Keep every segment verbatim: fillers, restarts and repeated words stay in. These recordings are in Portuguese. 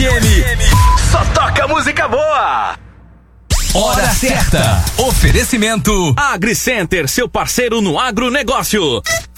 F M. Só toca música boa. Hora certa. Oferecimento AgriCenter, seu parceiro no agronegócio.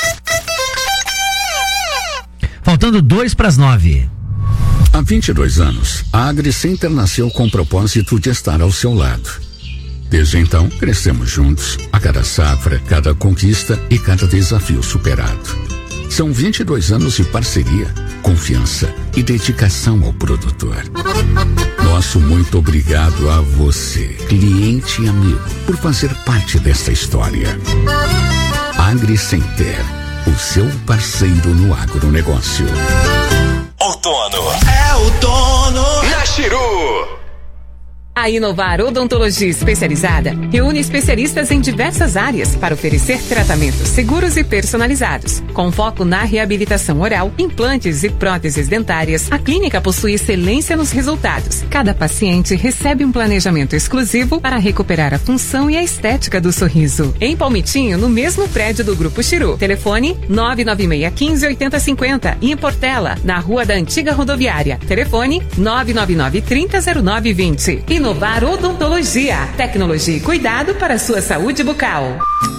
Faltando dois para as nove. Há vinte e dois anos, a AgriCenter nasceu com o propósito de estar ao seu lado. Desde então, crescemos juntos, a cada safra, cada conquista e cada desafio superado. São vinte e dois anos de parceria, confiança e dedicação ao produtor. Nosso muito obrigado a você, cliente e amigo, por fazer parte desta história. AgriCenter, o seu parceiro no agronegócio. Outono. É outono na Chiru. A Inovar Odontologia Especializada reúne especialistas em diversas áreas para oferecer tratamentos seguros e personalizados. Com foco na reabilitação oral, implantes e próteses dentárias, a clínica possui excelência nos resultados. Cada paciente recebe um planejamento exclusivo para recuperar a função e a estética do sorriso. Em Palmitinho, no mesmo prédio do Grupo Chiru. Telefone nove nove seis um cinco oito zero cinco zero e em Portela, na Rua da Antiga Rodoviária. Telefone nove nove nove três zero zero nove dois zero. Inovar Odontologia, tecnologia e cuidado para a sua saúde bucal.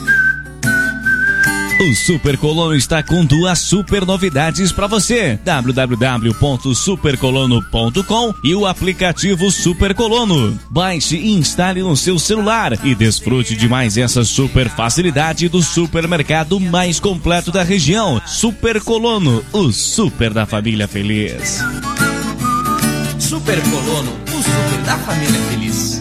O Super Colono está com duas super novidades para você. w w w ponto super colono ponto com e o aplicativo Super Colono. Baixe e instale no seu celular e desfrute de mais essa super facilidade do supermercado mais completo da região. Super Colono, o super da família feliz. Super Colono, o super da família feliz.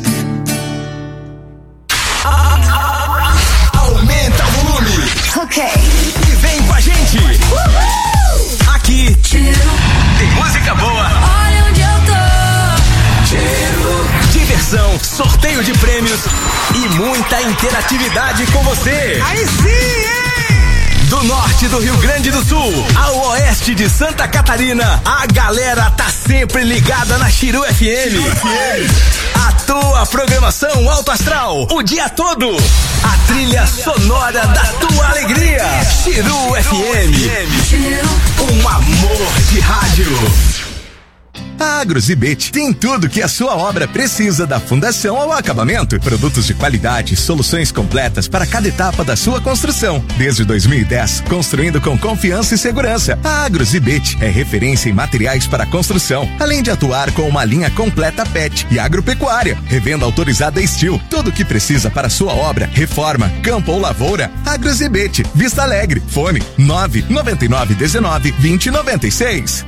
Aumenta o volume. Ok. E vem com a gente. Uhul. Aqui tem música boa. Olha onde eu tô. Cheiro. Diversão, sorteio de prêmios e muita interatividade com você. Aí sim, hein? Do norte do Rio Grande do Sul ao oeste de Santa Catarina, a galera tá sempre ligada na Chiru F M. A tua programação alto astral o dia todo. A trilha sonora da tua alegria. Chiru F M. Um amor de rádio. A Agrozibet tem tudo que a sua obra precisa, da fundação ao acabamento. Produtos de qualidade, soluções completas para cada etapa da sua construção. Desde dois mil e dez, construindo com confiança e segurança. A Agrozibet é referência em materiais para construção, além de atuar com uma linha completa pet e agropecuária. Revenda autorizada Steel. Tudo o que precisa para sua obra, reforma, campo ou lavoura. Agrozibet, Vista Alegre. Fone nove nove nove um nove dois zero nove seis.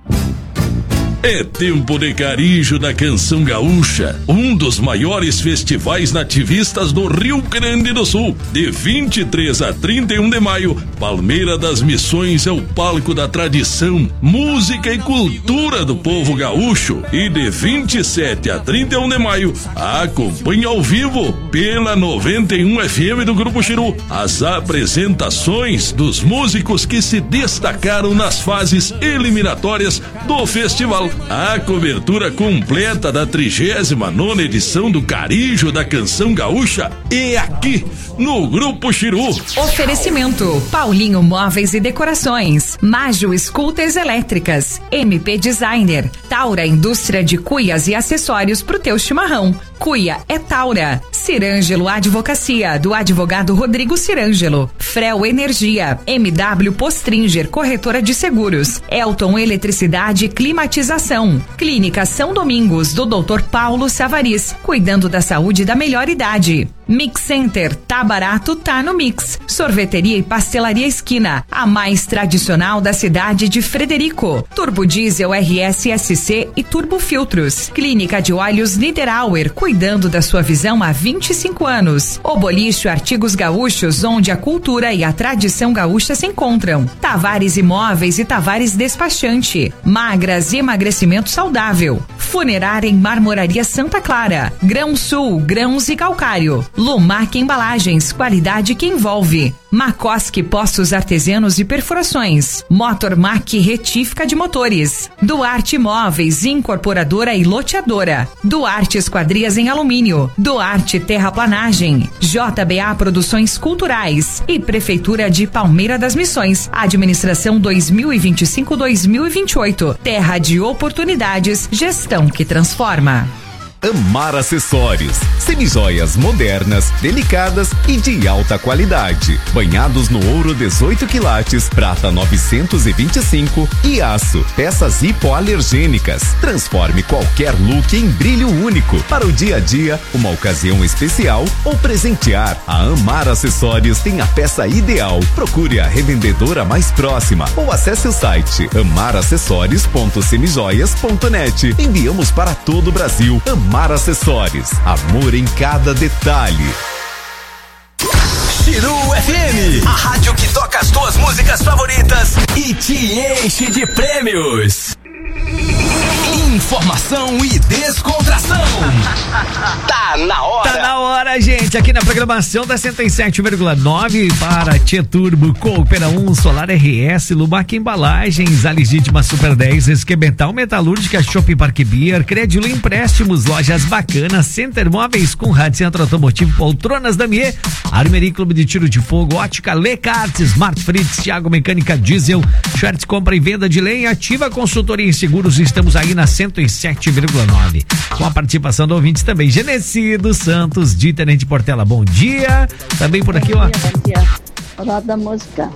É tempo de Carijo da Canção Gaúcha, um dos maiores festivais nativistas do Rio Grande do Sul. De vinte e três a trinta e um de maio, Palmeira das Missões é o palco da tradição, música e cultura do povo gaúcho. E de vinte e sete a trinta e um de maio, acompanhe ao vivo pela noventa e um F M do Grupo Chiru as apresentações dos músicos que se destacaram nas fases eliminatórias do festival. A cobertura completa da trigésima nona edição do Carijo da Canção Gaúcha é aqui no Grupo Chiru. Oferecimento: Paulinho Móveis e Decorações, Mágio Scooters Elétricas, M P Designer, Taura Indústria de Cuias e Acessórios pro teu chimarrão. Cuia é Taura. Cirângelo Advocacia, do advogado Rodrigo Cirângelo. Frel Energia, M W Postringer, corretora de seguros. Elton Eletricidade e Climatização. Clínica São Domingos, do doutor Paulo Savariz, cuidando da saúde da melhor idade. Mix Center, tá barato, tá no Mix. Sorveteria e Pastelaria Esquina, a mais tradicional da cidade de Frederico. Turbo Diesel R S S C e Turbo Filtros. Clínica de Olhos Niederauer, cuidando da sua visão há vinte e cinco anos. O Bolicho Artigos Gaúchos, onde a cultura e a tradição gaúcha se encontram. Tavares Imóveis e Tavares Despachante. Magras e emagrecimento saudável. Funerária em Marmoraria Santa Clara. Grão Sul, grãos e calcário. Lumac Embalagens, qualidade que envolve. Macoski Postos Artesianos e Perfurações. Motormac Retífica de Motores. Duarte Móveis, Incorporadora e Loteadora. Duarte Esquadrias em Alumínio. Duarte Terraplanagem. J B A Produções Culturais. E Prefeitura de Palmeira das Missões. Administração dois mil e vinte e cinco a dois mil e vinte e oito. Terra de oportunidades. Gestão que transforma. Amar Acessórios, semijoias modernas, delicadas e de alta qualidade, banhados no ouro dezoito quilates, prata novecentos e vinte e cinco e aço, peças hipoalergênicas. Transforme qualquer look em brilho único para o dia a dia, uma ocasião especial ou presentear. A Amar Acessórios tem a peça ideal. Procure a revendedora mais próxima ou acesse o site amar acessórios ponto semijoias ponto net. Enviamos para todo o Brasil. Amar Acessórios, amor em cada detalhe. Chiru F M, a rádio que toca as tuas músicas favoritas e te enche de prêmios. Informação e descontração. Tá na hora. Tá na hora, gente. Aqui na programação da cento e sete vírgula nove para Tchê Turbo, Coopera um, Solar R S, Lumac Embalagens, A Legítima Super dez, Esquemental Metalúrgica, Shopping Parque Beer, Crédito Empréstimos, Lojas Bacanas, Center Móveis com Rádio Centro Automotivo, Poltronas Damier, Armeria Clube de Tiro de Fogo, Ótica Lecarte, Smart Fritz, Thiago Mecânica Diesel, Schwartz Compra e Venda de Lenha, Ativa Consultoria em Seguros. Estamos aí na cento e sete vírgula nove. Com a participação do ouvintes também. Genecido Santos, de Tenente Portela, bom dia. Também por aqui, bom ó. Dia, bom dia. Roda música.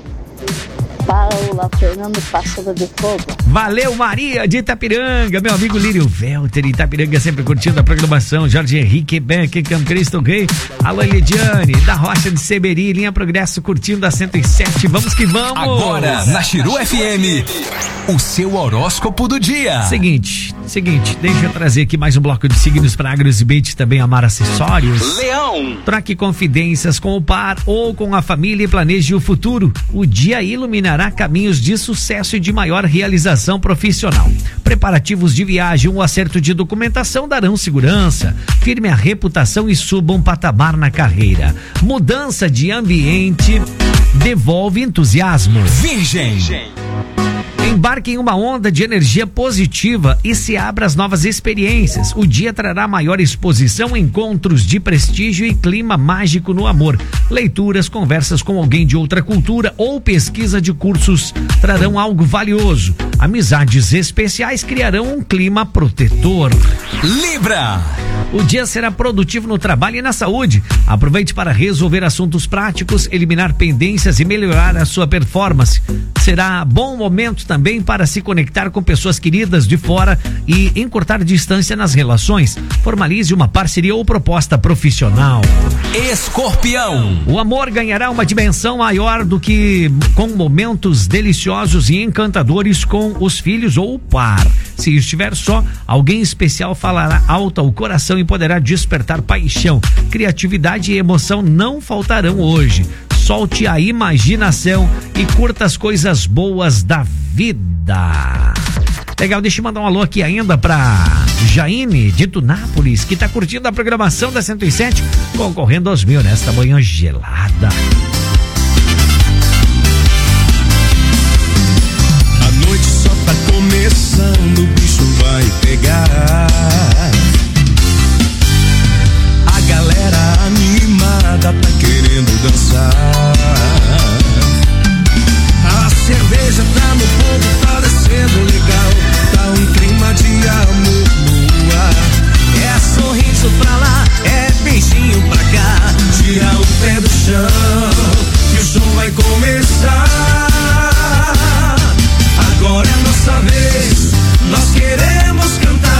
Paula Fernando Pássaro de Fogo. Valeu, Maria de Itapiranga, meu amigo Lírio Velter, Itapiranga, sempre curtindo a programação. Jorge Henrique Beck, Cam Cristo Gay, Alô Elidiane, da Rocha de Seberi, Linha Progresso, curtindo a cento e sete. Vamos que vamos! Agora, na Chiru F M, o seu horóscopo do dia. Seguinte, seguinte, deixa eu trazer aqui mais um bloco de signos para Agros e Bait, também Amar Acessórios. Leão. Troque confidências com o par ou com a família e planeje o futuro. O dia iluminará caminhos de sucesso e de maior realização profissional. Preparativos de viagem ou acerto de documentação darão segurança. Firme a reputação e suba um patamar na carreira. Mudança de ambiente devolve entusiasmo. Virgem. Embarque em uma onda de energia positiva e se abra às novas experiências. O dia trará maior exposição, encontros de prestígio e clima mágico no amor. Leituras, conversas com alguém de outra cultura ou pesquisa de cursos trarão algo valioso. Amizades especiais criarão um clima protetor. Libra. O dia será produtivo no trabalho e na saúde. Aproveite para resolver assuntos práticos, eliminar pendências e melhorar a sua performance. Será bom momento também para se conectar com pessoas queridas de fora e encurtar distância nas relações. Formalize uma parceria ou proposta profissional. Escorpião. O amor ganhará uma dimensão maior do que com momentos deliciosos e encantadores com os filhos ou o par. Se estiver só, alguém especial falará alto ao coração e poderá despertar paixão. Criatividade e emoção não faltarão hoje. Solte a imaginação e curta as coisas boas da vida. Legal, deixa eu mandar um alô aqui ainda pra Jaime de Tunápolis, que tá curtindo a programação da cento e sete, concorrendo aos mil nesta manhã gelada. A noite só tá começando, o bicho vai pegar. A galera animada tá querendo dançar. A cerveja tá no ponto, tá descendo legal. Tá um clima de amor no ar. É sorriso pra lá, é beijinho pra cá. Tira o pé do chão, que o show vai começar. Agora é a nossa vez, nós queremos cantar.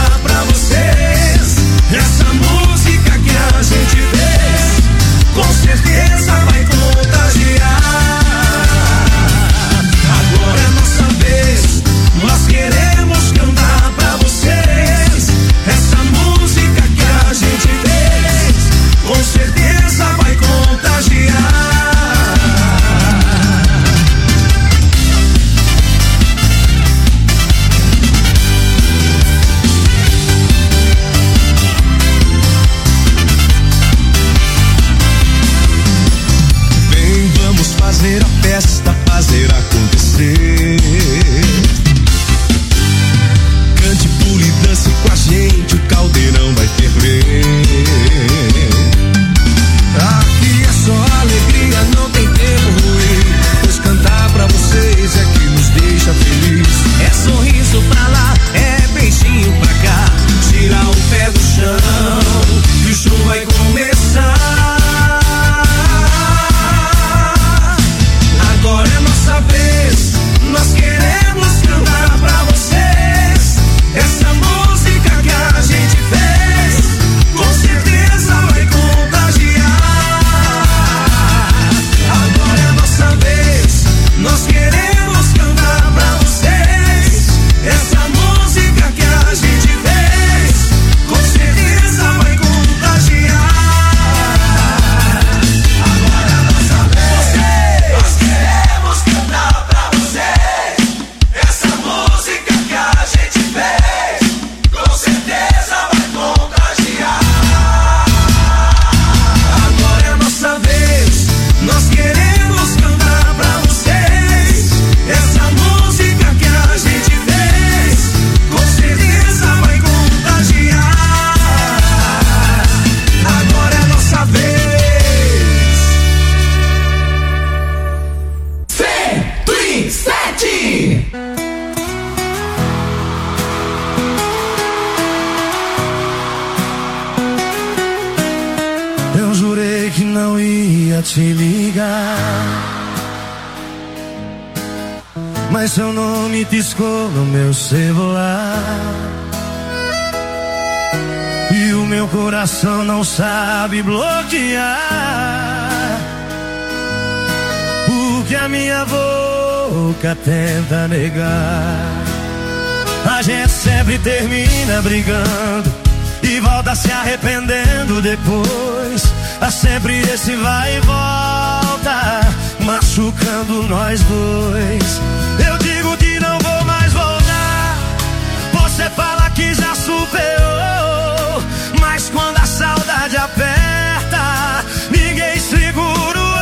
te ligar, mas seu nome piscou no meu celular e o meu coração não sabe bloquear, porque a minha boca tenta negar. A gente sempre termina brigando e volta se arrependendo depois. Há sempre esse vai e volta, machucando nós dois. Eu digo que não vou mais voltar, você fala que já superou, mas quando a saudade aperta, ninguém segura o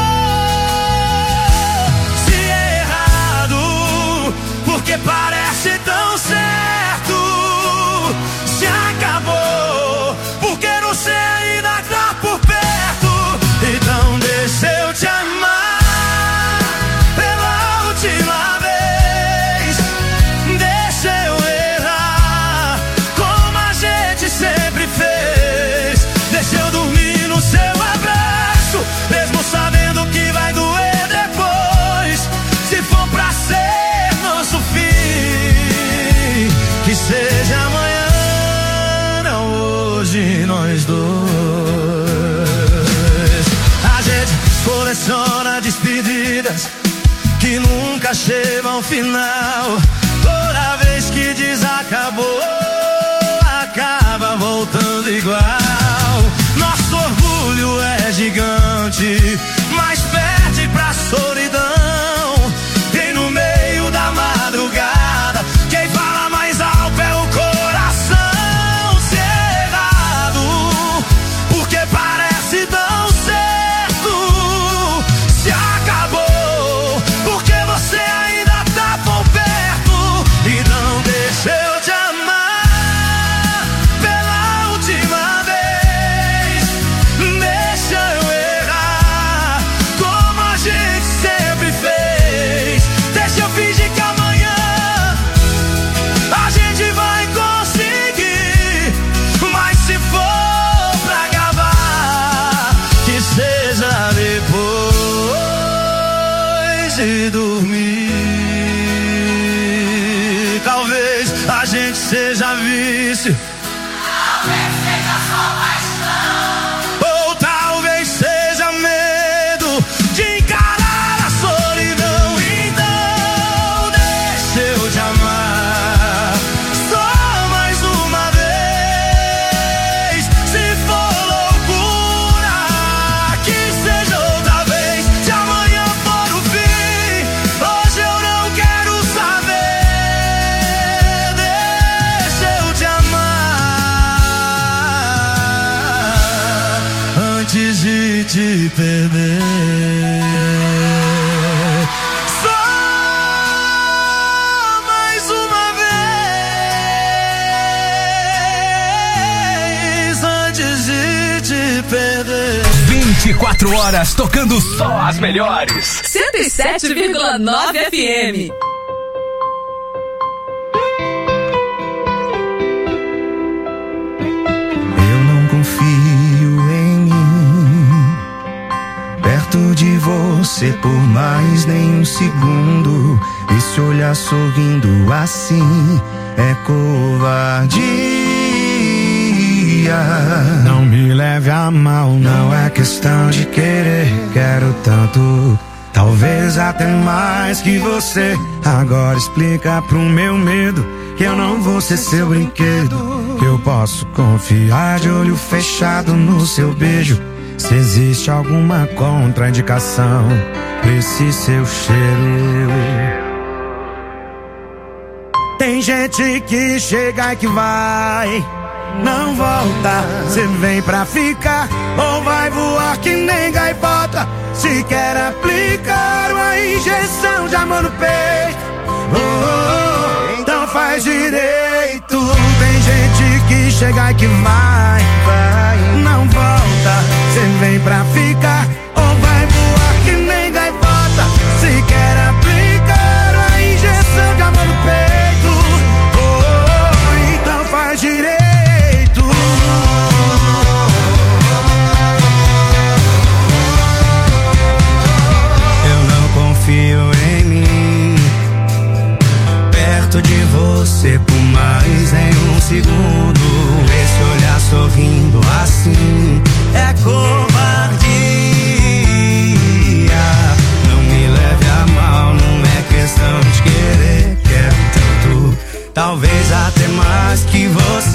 amor. Se é errado, porque parece tão certo, se acabou, porque não sei ainda tá por perto. Então deixa eu te amar pela última vez, deixa eu errar como a gente sempre fez, deixa eu dormir no seu abraço, mesmo sabendo que vai doer depois. Se for pra ser nosso fim, que seja amanhã, não hoje, nós dois. A gente coleciona despedidas que nunca chegam ao final. Toda vez que diz acabou, acaba voltando igual. Nosso orgulho é gigante, mas perde pra solidão. E no meio da madrugada, quem fala mais alto é o coração. Se é errado, porque parece tão certo, se acabou, porque você ainda tá por perto. Então deixa eu te amar pela última vez, deixa eu errar como a gente sempre fez, deixa eu fingir que amanhã a gente vai conseguir, mas se for pra acabar, que seja depois de dormir. Talvez a gente seja vício, talvez seja só paixão, ou talvez seja medo de encarar a solidão. Então deixa eu te amar só mais uma vez. Se for loucura, que seja outra vez. Se amanhã for o fim, hoje eu não quero saber. Deixa eu te amar antes de te perder. Só mais uma vez antes de te perder. vinte e quatro horas tocando só as melhores. cento e sete vírgula nove F M. Eu não confio em mim, perto de você por mais nem um segundo. E se olhar sorrindo assim é covardia. Não me leve a mal, não é questão de querer. Quero tanto, talvez até mais que você. Agora explica pro meu medo que eu não vou ser seu brinquedo, que eu posso confiar de olho fechado no seu beijo. Se existe alguma contraindicação pra esse seu cheiro. Tem gente que chega e que vai, não volta. Cê vem pra ficar ou vai voar que nem gaivota. Se quer aplicar uma injeção de amor no peito, oh, oh, oh, então faz direito. Tem gente que chega e que vai, vai, não volta. Cê vem pra ficar ou vai voar que nem gaivota. Se quer aplicar uma injeção de amor no peito, oh, oh, oh, então faz direito.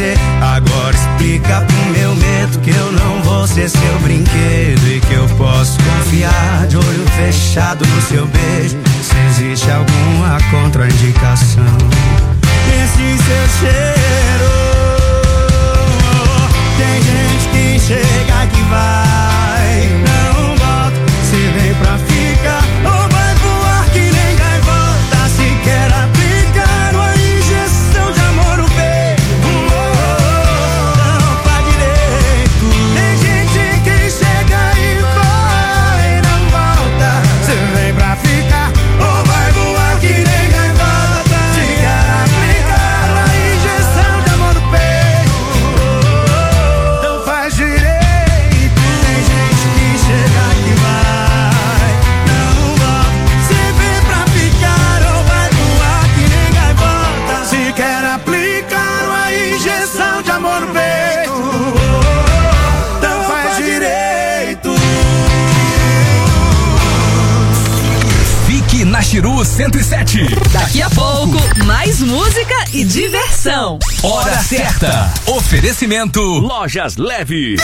fazer. Agora explica pro meu medo que eu não vou ser seu brinquedo e que eu posso confiar de olho fechado no seu beijo. Se existe alguma contraindicação nesse seu cheiro. Tem gente que chega que vai, não volta. Se vem pra ficar ou vai voar que nem gaivota. Se quer aplicar uma injeção de amor no peito, não faz direito. Tem gente que chega e vai, não volta. Se vem pra ficar ou vai voar que nem gaivota. Se quer aplicar uma injeção de amor no peito, não faz direito. Tem gente que chega que vai, não volta. Se vem pra ficar ou vai voar que nem gaivota. Se quer aplicar uma injeção de amor no peito, não faz direito. Fique na Chiru cento e sete. Daqui a pouco, mais música e diversão. Hora certa. Oferecimento Lojas Leve.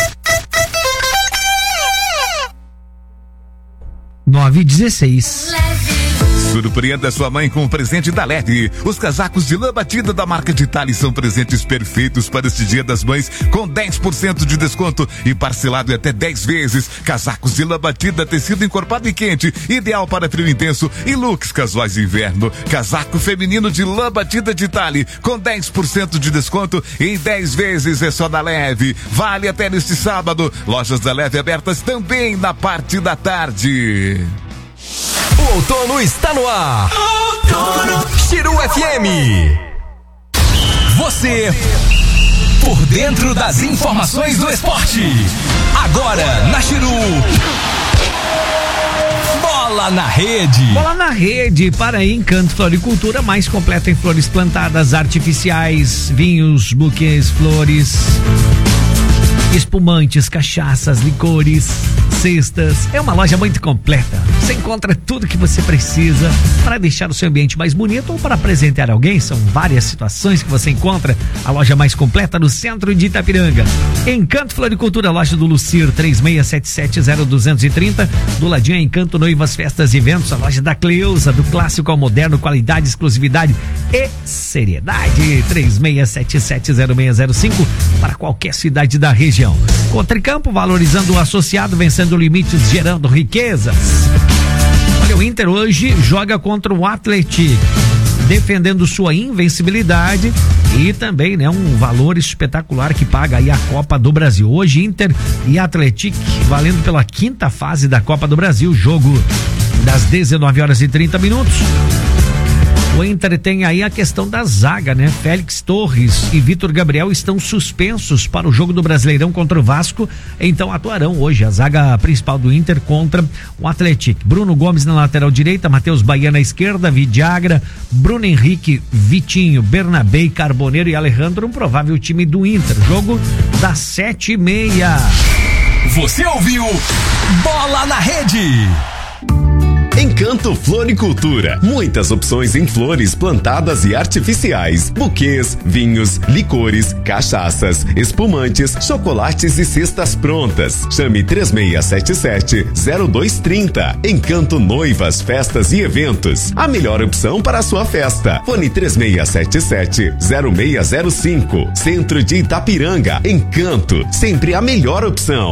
nove e dezesseis. Surpreenda sua mãe com um presente da Leve. Os casacos de lã batida da marca de Tali são presentes perfeitos para este Dia das Mães, com dez por cento de desconto e parcelado em até dez vezes. Casacos de lã batida, tecido encorpado e quente, ideal para frio intenso e looks casuais de inverno. Casaco feminino de lã batida de Tali, com dez por cento de desconto em dez vezes, é só da Leve. Vale até neste sábado. Lojas da Leve abertas também na parte da tarde. O outono está no ar. Outono. Chiru F M. Você por dentro das informações do esporte. Agora na Chiru. Bola na rede. Bola na rede para Encanto Floricultura, mais completa em flores plantadas, artificiais, vinhos, buquês, flores, espumantes, cachaças, licores, cestas. É uma loja muito completa. Você encontra tudo que você precisa para deixar o seu ambiente mais bonito ou para presentear alguém. São várias situações que você encontra. A loja mais completa no centro de Itapiranga. Encanto Floricultura, loja do Lucir, três seis sete sete zero dois três zero. Do ladinho é Encanto Noivas, Festas e Eventos. A loja da Cleusa, do clássico ao moderno, qualidade, exclusividade e seriedade. três seis sete sete zero seis zero cinco para qualquer cidade da região. Cotricampo, valorizando o associado, vencendo limites, gerando riquezas. Olha, o Inter hoje joga contra o Atlético, defendendo sua invencibilidade e também, né, um valor espetacular que paga aí a Copa do Brasil. Hoje Inter e Atlético, valendo pela quinta fase da Copa do Brasil, jogo das dezenove horas e trinta minutos. O Inter tem aí a questão da zaga, né? Félix Torres e Vitor Gabriel estão suspensos para o jogo do Brasileirão contra o Vasco, então atuarão hoje a zaga principal do Inter contra o Atlético. Bruno Gomes na lateral direita, Matheus Bahia na esquerda, Vidiagra, Bruno Henrique, Vitinho, Bernabé, Carboneiro e Alejandro, um provável time do Inter. Jogo das sete e meia. Você ouviu Bola na Rede. Encanto Floricultura, muitas opções em flores plantadas e artificiais, buquês, vinhos, licores, cachaças, espumantes, chocolates e cestas prontas. Chame três seis sete sete zero dois três zero. Encanto Noivas, Festas e Eventos, a melhor opção para a sua festa. Fone três seis sete sete zero seis zero cinco. Centro de Itapiranga. Encanto, sempre a melhor opção.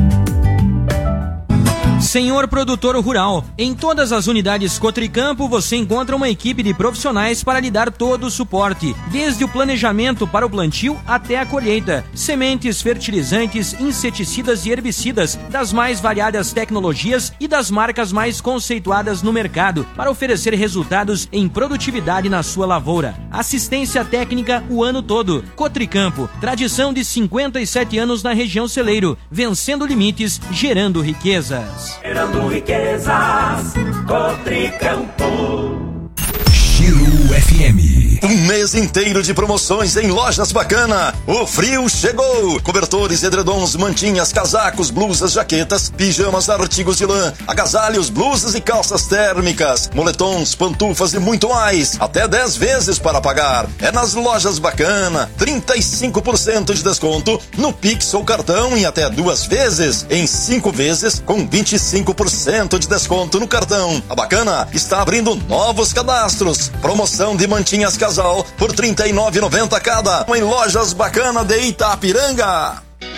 Senhor produtor rural, em todas as unidades Cotricampo você encontra uma equipe de profissionais para lhe dar todo o suporte, desde o planejamento para o plantio até a colheita. Sementes, fertilizantes, inseticidas e herbicidas das mais variadas tecnologias e das marcas mais conceituadas no mercado para oferecer resultados em produtividade na sua lavoura. Assistência técnica o ano todo. Cotricampo, tradição de cinquenta e sete anos na região celeiro, vencendo limites, gerando riquezas. Gerando riquezas, Cotricampo. Chiru F M. Um mês inteiro de promoções em Lojas Bacana. O frio chegou. Cobertores, edredons, mantinhas, casacos, blusas, jaquetas, pijamas, artigos de lã, agasalhos, blusas e calças térmicas, moletons, pantufas e muito mais. Até dez vezes para pagar. É nas Lojas Bacana. trinta e cinco por cento de desconto no Pix ou cartão em até duas vezes. Em cinco vezes com vinte e cinco por cento de desconto no cartão. A Bacana está abrindo novos cadastros. Promoção de mantinhas casal por trinta e nove reais e noventa centavos cada. Em Lojas Bacana de Itapiranga.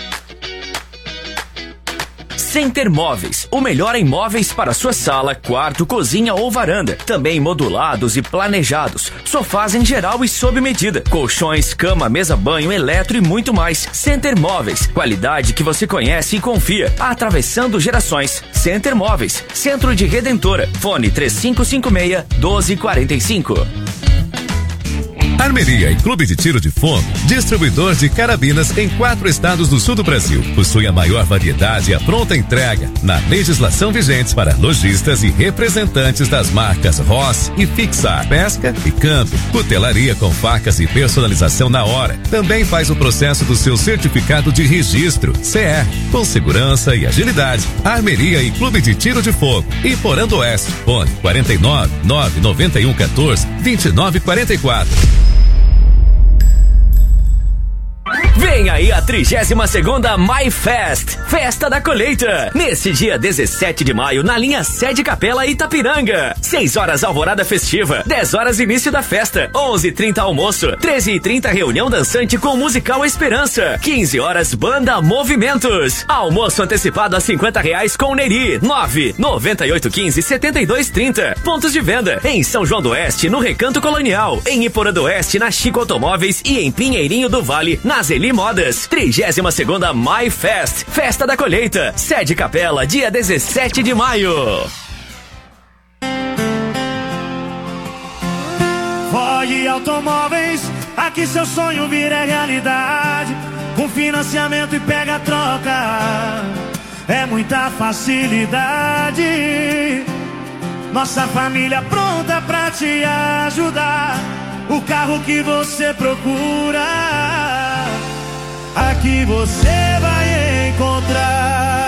Center Móveis, o melhor em móveis para sua sala, quarto, cozinha ou varanda. Também modulados e planejados. Sofás em geral e sob medida. Colchões, cama, mesa, banho, eletro e muito mais. Center Móveis, qualidade que você conhece e confia. Atravessando gerações. Center Móveis, Centro de Redentora. Fone três cinco cinco seis, um dois quatro cinco. Armeria e Clube de Tiro de Fogo, distribuidor de carabinas em quatro estados do sul do Brasil. Possui a maior variedade e a pronta entrega na legislação vigente para lojistas e representantes das marcas Ross e Fixar. Pesca e campo, cutelaria com facas e personalização na hora. Também faz o processo do seu certificado de registro, C R, com segurança e agilidade. Armeria e Clube de Tiro de Fogo, Iporã do Oeste, fone quarenta e nove, nove noventa e um, quatorze, vinte e nove quarenta e quatro. Vem aí a trigésima segunda MyFest, Festa da Colheita. Nesse dia dezessete de maio, na linha Sede Capela Itapiranga. seis horas alvorada festiva, dez horas início da festa, onze e trinta almoço, treze e trinta reunião dançante com musical Esperança, quinze horas banda Movimentos. Almoço antecipado a cinquenta reais com Neri, nove noventa e oito quinze setenta e dois trinta. Pontos de venda em São João do Oeste, no Recanto Colonial, em Iporã do Oeste, na Chico Automóveis e em Pinheirinho do Vale, na Zeli Modas. trigésima segunda MyFest, Festa da Colheita, Sede Capela, dia dezessete de maio. Ford Automóveis, aqui seu sonho vira realidade. Com financiamento e pega a troca, é muita facilidade. Nossa família pronta pra te ajudar. O carro que você procura, aqui você vai encontrar.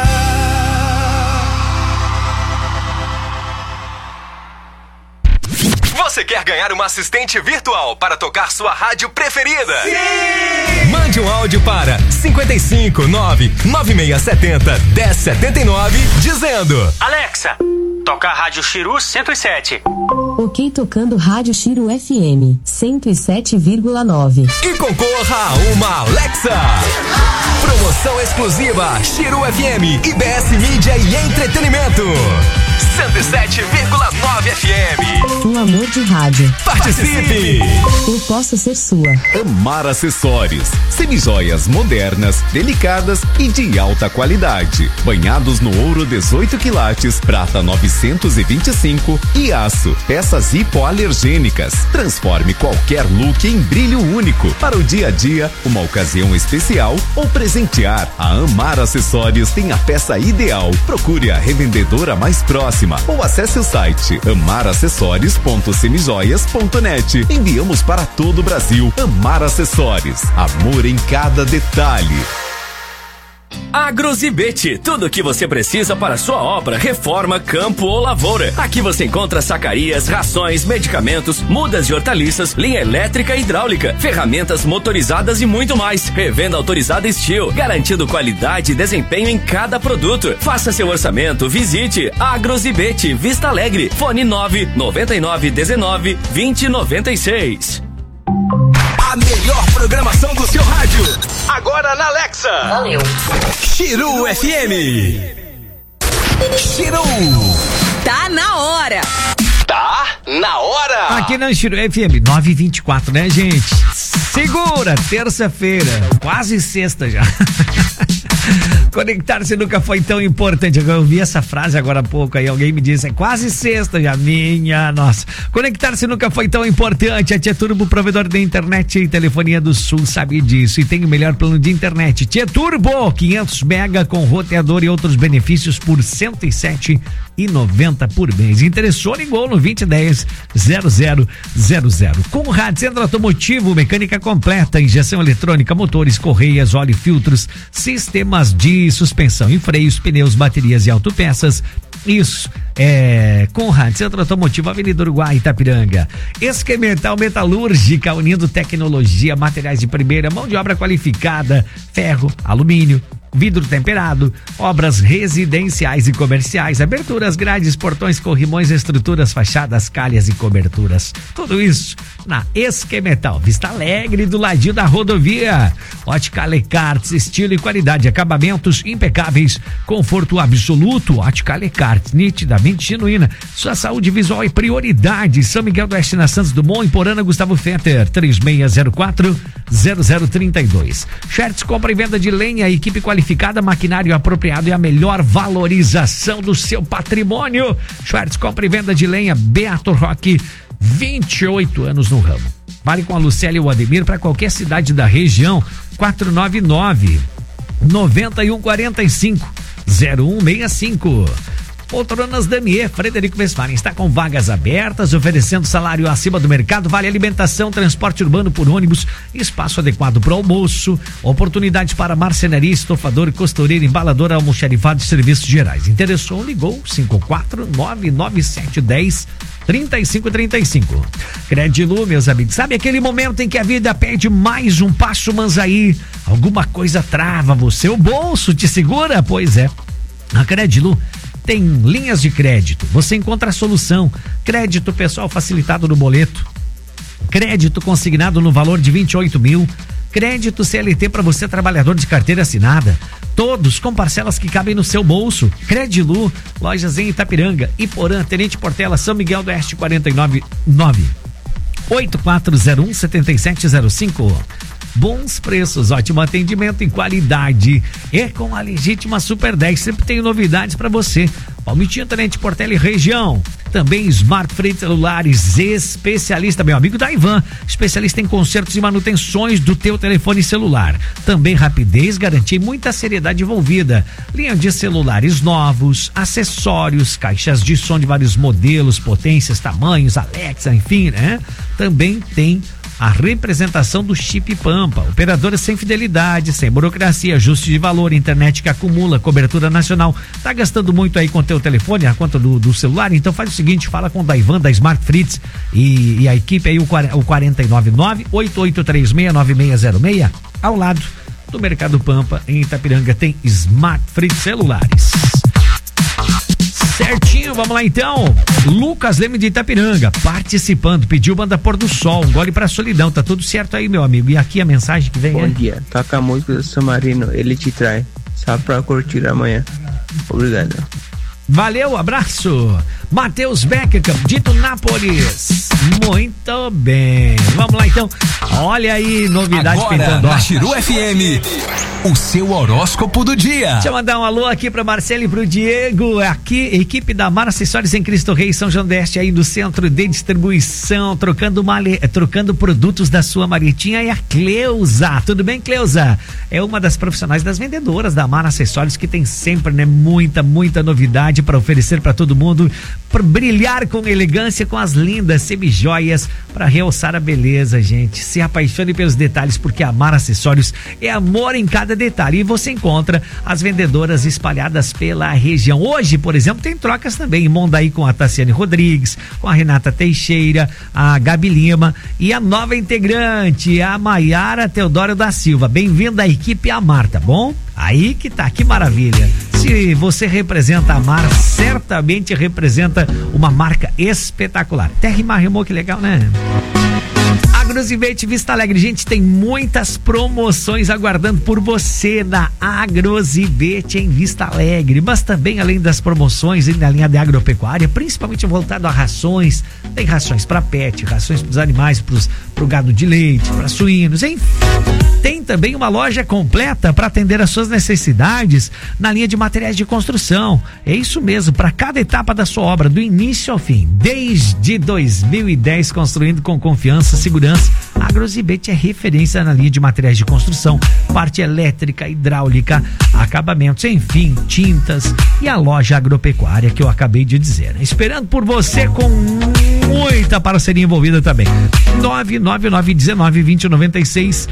Você quer ganhar uma assistente virtual para tocar sua rádio preferida? Sim! Mande um áudio para cinco cinco nove nove seis sete zero um zero sete nove dizendo: Alexa, toca a Rádio Chiru cento e sete. Ok, tocando Rádio Chiru F M cento e sete vírgula nove. E concorra a uma Alexa. Promoção exclusiva Chiru F M, I B S Mídia e Entretenimento. cento e sete vírgula nove F M. Um amor de rádio. Participe! Eu posso ser sua. Amar Acessórios. Semijoias modernas, delicadas e de alta qualidade. Banhados no ouro dezoito quilates, prata novecentos e vinte e cinco e aço. Peças hipoalergênicas. Transforme qualquer look em brilho único. Para o dia a dia, uma ocasião especial ou presentear. A Amar Acessórios tem a peça ideal. Procure a revendedora mais próxima ou acesse o site amar acessórios ponto semijoias ponto net. Enviamos para todo o Brasil. Amar Acessórios. Amor em cada detalhe. Agrozibete, tudo o que você precisa para sua obra, reforma, campo ou lavoura. Aqui você encontra sacarias, rações, medicamentos, mudas de hortaliças, linha elétrica e hidráulica, ferramentas motorizadas e muito mais. Revenda autorizada Steel, garantindo qualidade e desempenho em cada produto. Faça seu orçamento, visite Agrozibete, Vista Alegre, fone nove noventa e nove dezenove vinte noventa e seis. A melhor programação do seu rádio, agora na Alexa. Valeu. Chiru F M. Chiru. Tá na hora. Tá na hora. Aqui na Chiru F M, nove e vinte e quatro, né, gente? Segura, terça-feira, quase sexta já. Conectar-se nunca foi tão importante. Eu ouvi essa frase agora há pouco aí, alguém me disse, é quase sexta já, minha nossa. Conectar-se nunca foi tão importante. A Tia Turbo, provedor de internet e telefonia do Sul, sabe disso e tem o melhor plano de internet. Tia Turbo, quinhentos mega com roteador e outros benefícios por cento e sete reais e noventa por mês. Interessou, ligou no vinte e dez zero zero zero zero. Conrad Centro Automotivo, mecânica completa, injeção eletrônica, motores, correias, óleo, filtros, sistemas de suspensão e freios, pneus, baterias e autopeças. Isso é Conrad Centro Automotivo, Avenida Uruguai, Itapiranga. Esquemental Metalúrgica, unindo tecnologia, materiais de primeira, mão de obra qualificada, ferro, alumínio, vidro temperado, obras residenciais e comerciais, aberturas, grades, portões, corrimões, estruturas, fachadas, calhas e coberturas. Tudo isso na Esquemetal, Vista Alegre, do ladinho da rodovia. Ótica Lecartes, estilo e qualidade, acabamentos impecáveis, conforto absoluto. Ótica Lecartes, nitidamente genuína. Sua saúde visual é prioridade. São Miguel do Oeste, na Santos Dumont, em Porana, Gustavo Fetter, três seis zero quatro zero zero três dois. Schertz, compra e venda de lenha, equipe qualificada, maquinário apropriado e a melhor valorização do seu patrimônio. Schertz, compra e venda de lenha, Beato Roque, vinte e oito anos no ramo. Vale com a Lucélia e o Ademir para qualquer cidade da região. quatro nove nove, nove um quatro cinco, zero um seis cinco. Poltronas Damier, Frederico Westphalen está com vagas abertas, oferecendo salário acima do mercado, vale alimentação, transporte urbano por ônibus, espaço adequado para o almoço, oportunidades para marcenaria, estofador, costureira, embalador, almoxarifado e serviços gerais. Interessou, ligou cinco quatro nove nove sete um zero três cinco três cinco. Credilu, meus amigos, sabe aquele momento em que a vida pede mais um passo Manzaí, alguma coisa trava você, o bolso te segura? Pois é, a Credilu tem linhas de crédito, você encontra a solução. Crédito pessoal facilitado no boleto, crédito consignado no valor de vinte e oito mil, crédito C L T para você trabalhador de carteira assinada, todos com parcelas que cabem no seu bolso. Credilu, lojas em Itapiranga, Iporã, Tenente Portela, São Miguel do Oeste, quatro nove nove, oito quatro zero um, sete sete zero cinco. Bons preços, ótimo atendimento e qualidade. É com a Legítima Super dez, sempre tem novidades para você. Palmitinho, Tenente Portela e região. Também Smart Freight Celulares, especialista, meu amigo Daivan, especialista em consertos e manutenções do teu telefone celular. Também rapidez, garantia e muita seriedade envolvida. Linha de celulares novos, acessórios, caixas de som de vários modelos, potências, tamanhos, Alexa, enfim, né? Também tem a representação do Chip Pampa, operadora sem fidelidade, sem burocracia, ajuste de valor, internet que acumula, cobertura nacional. Tá gastando muito aí com o teu telefone, a conta do, do celular? Então faz o seguinte, fala com o Daivan da Smart Fritz e, e a equipe aí, o, o quatro nove nove, oito oito três seis, nove seis zero seis, ao lado do Mercado Pampa, em Itapiranga, tem Smart Fritz Celulares. Certinho, vamos lá então. Lucas Leme de Itapiranga, participando, pediu Banda Pôr do Sol, um gole pra solidão, tá tudo certo aí, meu amigo. E aqui a mensagem que vem Bom é... dia, toca a música do Submarino, Ele Te Trai, só pra curtir amanhã. Obrigado. Valeu, abraço. Matheus Becker, Dito Nápoles. Muito bem. Vamos lá então. Olha aí, novidade agora, pintando. Na Chiru F M, o seu horóscopo do dia. Deixa eu mandar um alô aqui pra Marcelo e pro Diego. Aqui, equipe da Mar Acessórios em Cristo Rei, São João d'Este, aí do centro de distribuição, trocando, male... trocando produtos da sua Maritinha. E a Cleusa. Tudo bem, Cleusa? É uma das profissionais das vendedoras da Mar Acessórios, que tem sempre, né, muita, muita novidade para oferecer para todo mundo, para brilhar com elegância com as lindas semijoias, para realçar a beleza, gente. Se apaixone pelos detalhes, porque a Mar Acessórios é amor em cada detalhe. E você encontra as vendedoras espalhadas pela região. Hoje, por exemplo, tem trocas também em Mondaí com a Tassiane Rodrigues, com a Renata Teixeira, a Gabi Lima e a nova integrante, a Maiara Teodoro da Silva. Bem-vinda à equipe Amar, tá bom? Aí que tá, que maravilha. Se você representa a Mar, certamente representa uma marca espetacular. Até rimar, rimou, que legal, né? Agrozibete Vista Alegre, gente, tem muitas promoções aguardando por você na Agrozibete em Vista Alegre, mas também além das promoções na linha de agropecuária, principalmente voltado a rações, tem rações para pet, rações para os animais, para o gado de leite, para suínos, enfim. Tem também uma loja completa para atender às suas necessidades na linha de materiais de construção. É isso mesmo, para cada etapa da sua obra, do início ao fim, desde dois mil e dez, construindo com confiança, segurança. A Agrozibete é referência na linha de materiais de construção, parte elétrica, hidráulica, acabamentos, enfim, tintas e a loja agropecuária que eu acabei de dizer. Esperando por você com muita parceria envolvida também. nove nove nove um nove, dois zero nove seis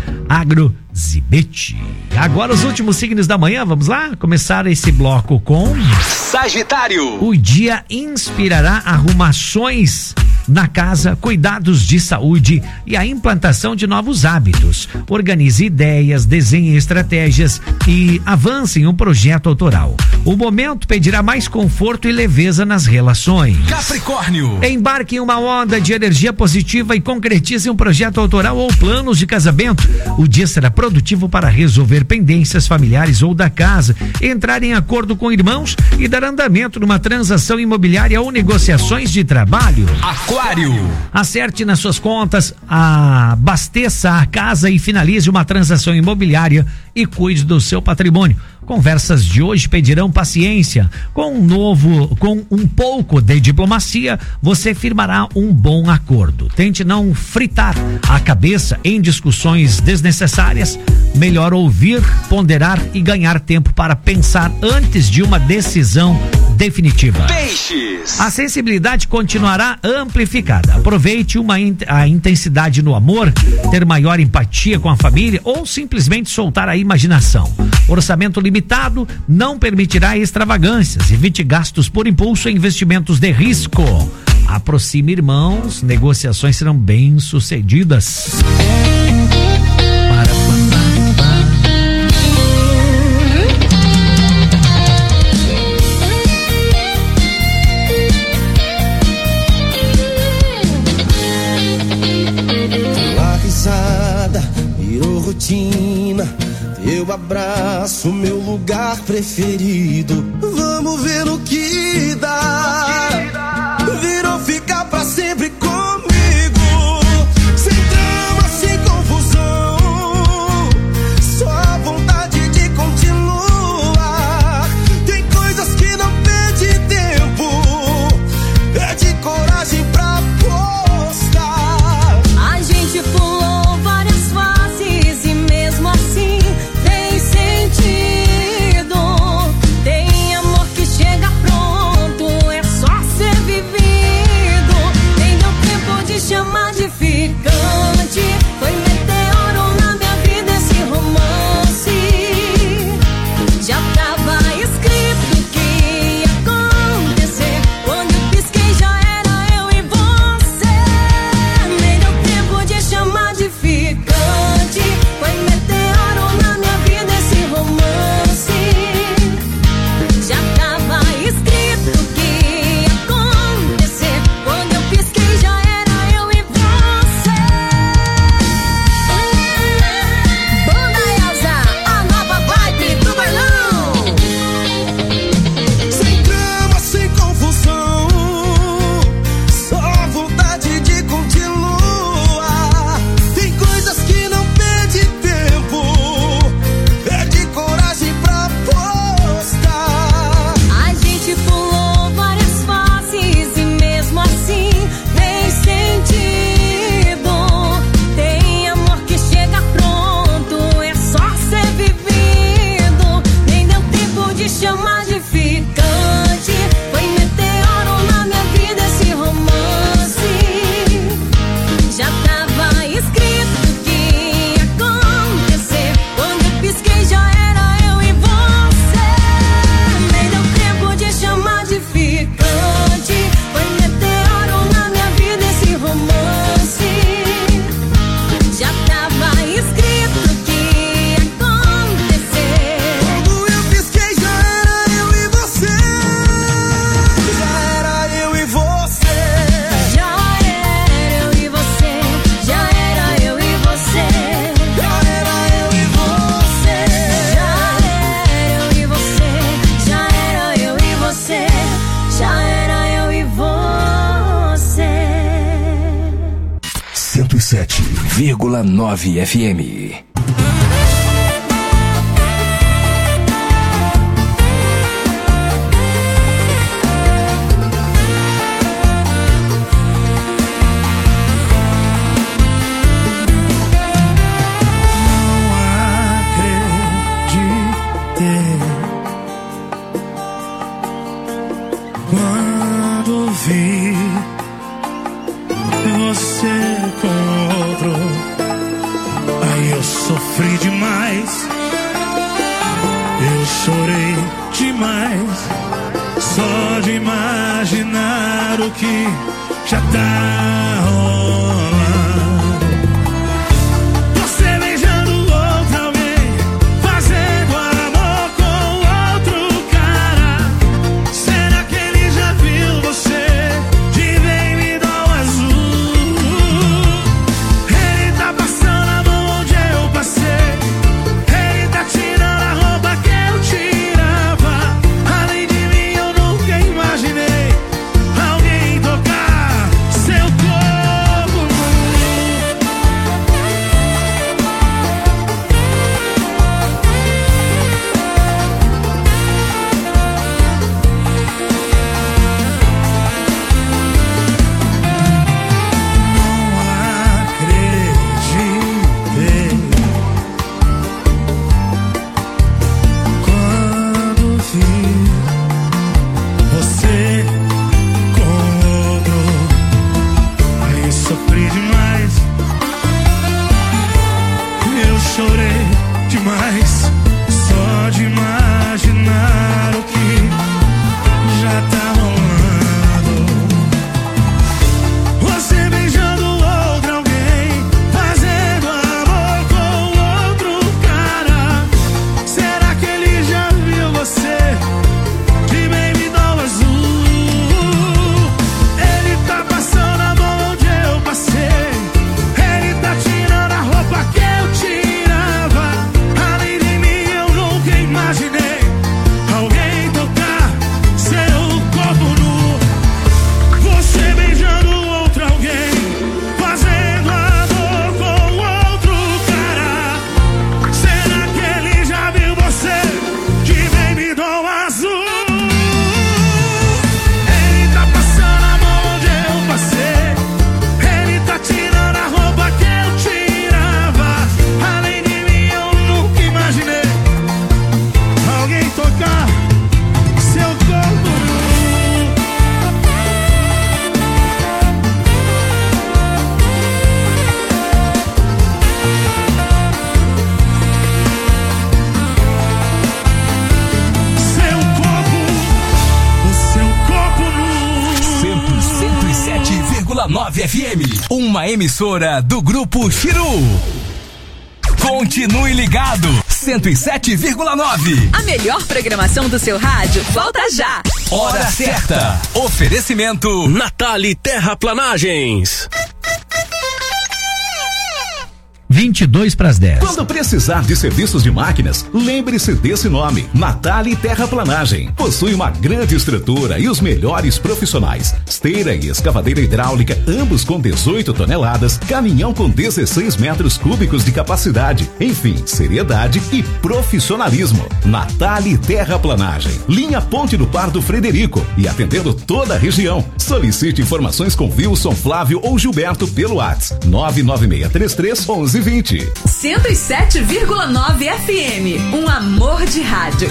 Agrozibete. Agora os últimos signos da manhã, vamos lá? Começar esse bloco com Sagitário. O dia inspirará arrumações na casa, cuidados de saúde e a implantação de novos hábitos. Organize ideias, desenhe estratégias e avance em um projeto autoral. O momento pedirá mais conforto e leveza nas relações. Capricórnio. Embarque em uma onda de energia positiva e concretize um projeto autoral ou planos de casamento. O dia será produtivo para resolver pendências familiares ou da casa, entrar em acordo com irmãos e dar andamento numa transação imobiliária ou negociações de trabalho. Aquário. Acerte nas suas contas, abasteça a casa e finalize uma transação imobiliária e cuide do seu patrimônio. Conversas de hoje pedirão paciência. Com um novo, com um pouco de diplomacia, você firmará um bom acordo. Tente não fritar a cabeça em discussões desnecessárias. Melhor ouvir, ponderar e ganhar tempo para pensar antes de uma decisão definitiva. Peixes. A sensibilidade continuará amplificada. Aproveite uma in- a intensidade no amor, ter maior empatia com a família ou simplesmente soltar a imaginação. Orçamento limitado não permitirá extravagâncias. Evite gastos por impulso e investimentos de risco. Aproxime irmãos, negociações serão bem sucedidas. Virou rotina, teu abraço, meu lugar preferido. Vamos ver no que dá. Virou ficar pra sempre comigo. Sem drama, sem confusão, só a vontade de continuar. Tem coisas que não perde tempo, perde coragem pra postar. A gente pulou várias fases e mesmo assim tem sentido. Tem amor que chega pronto, é sete vírgula nove F M. Quando vi você com outro, aí eu sofri demais, eu chorei demais, só de imaginar o que já tá rolando. Você beijando outro alguém, fazendo amor com outro cara. Será que ele já viu você de baby doll azul? Ele tá passando a mão onde eu passei, ele tá tirando a roupa que eu tirava. Além de mim eu nunca imaginei alguém tocar seu corpo nu. Acreditei quando vi você com outro, aí sofri demais, eu chorei demais, só de imaginar o que já tá rolando. Você beijando outro alguém, fazendo amor com outro cara. Será que ele já viu você de baby doll azul? Ele tá passando a mão onde eu passei, ele tá tirando a roupa que eu tirava. Além de mim eu nunca imaginei alguém tocar seu corpo nu. Você beijando outro alguém, fazendo amor com outro cara. Será que ele já viu você de baby doll azul? Ele tá passando a mão onde eu passei, ele tá tirando a roupa que eu tirava. Além de mim eu nunca imaginei alguém tocar seu corpo nu. Seu corpo, o seu corpo nu. cento e sete vírgula nove F M. Uma emissora do Grupo Chiru. Continue ligado. cento e sete vírgula nove. A melhor programação do seu rádio volta já. Hora certa. Oferecimento Natali Terraplanagens. vinte e dois para as dez. Quando precisar de serviços de máquinas, lembre-se desse nome, Natali Terraplanagem. Possui uma grande estrutura e os melhores profissionais. Esteira e escavadeira hidráulica, ambos com dezoito toneladas, caminhão com dezesseis metros cúbicos de capacidade. Enfim, seriedade e profissionalismo. Natali Terraplanagem. Linha Ponte do Pardo Frederico e atendendo toda a região. Solicite informações com Wilson, Flávio ou Gilberto pelo WhatsApp nove nove seis três três, onze vinte. cento e sete vírgula nove F M. Um amor de rádio.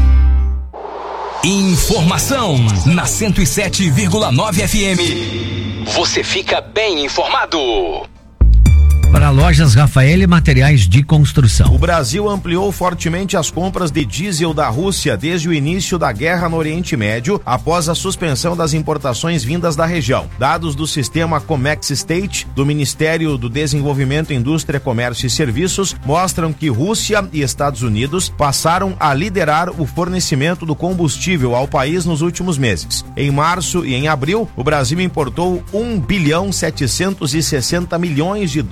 Informação na cento e sete vírgula nove F M. Você fica bem informado. Para Lojas Rafael e Materiais de Construção. O Brasil ampliou fortemente as compras de diesel da Rússia desde o início da guerra no Oriente Médio, após a suspensão das importações vindas da região. Dados do sistema Comex State, do Ministério do Desenvolvimento, Indústria, Comércio e Serviços, mostram que Rússia e Estados Unidos passaram a liderar o fornecimento do combustível ao país nos últimos meses. Em março e em abril, o Brasil importou um bilhão setecentos e sessenta milhões de dólares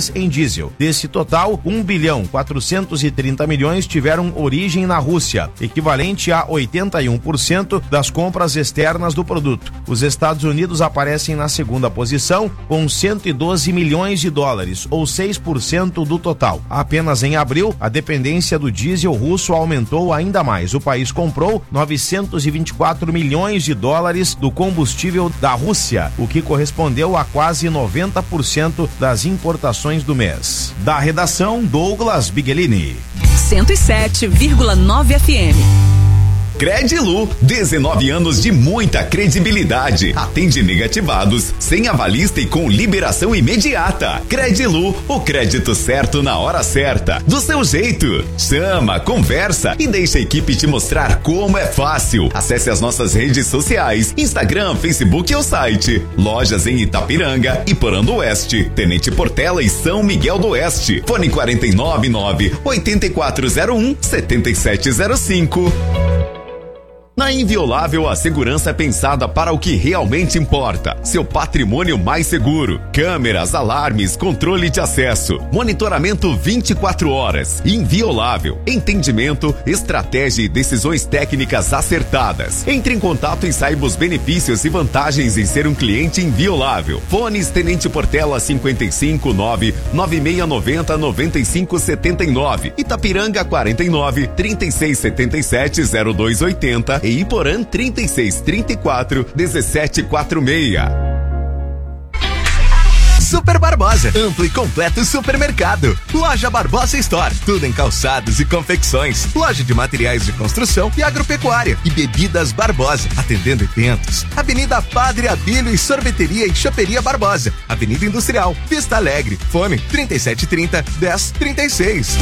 milhões em diesel. Desse total, um bilhão quatrocentos e trinta milhões tiveram origem na Rússia, equivalente a oitenta e um por cento das compras externas do produto. Os Estados Unidos aparecem na segunda posição com cento e doze milhões de dólares, ou seis por cento do total. Apenas em abril, a dependência do diesel russo aumentou ainda mais. O país comprou novecentos e vinte e quatro milhões de dólares do combustível da Rússia, o que correspondeu a quase noventa por cento das importações do mês. Da redação, Douglas Bigelini. cento e sete vírgula nove F M. Credilu, dezenove anos de muita credibilidade. Atende negativados, sem avalista e com liberação imediata. Credilu, o crédito certo na hora certa, do seu jeito. Chama, conversa e deixa a equipe te mostrar como é fácil. Acesse as nossas redes sociais, Instagram, Facebook e o site. Lojas em Itapiranga, Iporã do Oeste, Tenente Portela e São Miguel do Oeste. Fone quatro nove nove, oito quatro zero um, sete sete zero cinco. Na Inviolável, a segurança é pensada para o que realmente importa. Seu patrimônio mais seguro. Câmeras, alarmes, controle de acesso. Monitoramento vinte e quatro horas. Inviolável. Entendimento, estratégia e decisões técnicas acertadas. Entre em contato e saiba os benefícios e vantagens em ser um cliente Inviolável. Fones Tenente Portela cinquenta e cinco, nove nove seis nove zero, nove cinco sete nove. Itapiranga quarenta e nove, trinta e seis setenta e sete, zero dois oitenta. E Iporã trinta e seis trinta e quatro, dezessete quarenta e seis. Super Barbosa, amplo e completo supermercado. Loja Barbosa Store, tudo em calçados e confecções. Loja de materiais de construção e agropecuária. E bebidas Barbosa, atendendo eventos. Avenida Padre Abílio e Sorveteria e Choperia Barbosa. Avenida Industrial, Vista Alegre. Fone trinta e sete trinta, dez trinta e seis.